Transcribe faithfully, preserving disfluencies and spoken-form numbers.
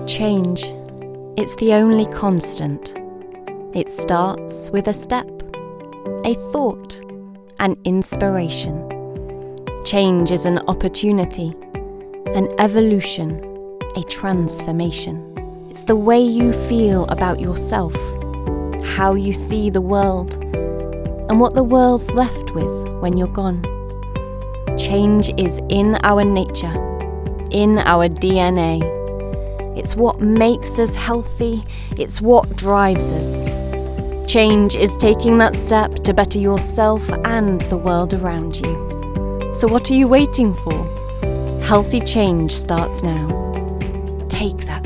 Change. It's the only constant. It starts with a step, a thought, an inspiration. Change is an opportunity, an evolution, a transformation. It's the way you feel about yourself, how you see the world, and what the world's left with when you're gone. Change is in our nature, in our D N A. It's what makes us healthy, it's what drives us. Change is taking that step to better yourself and the world around you. So what are you waiting for? Healthy change starts now. Take that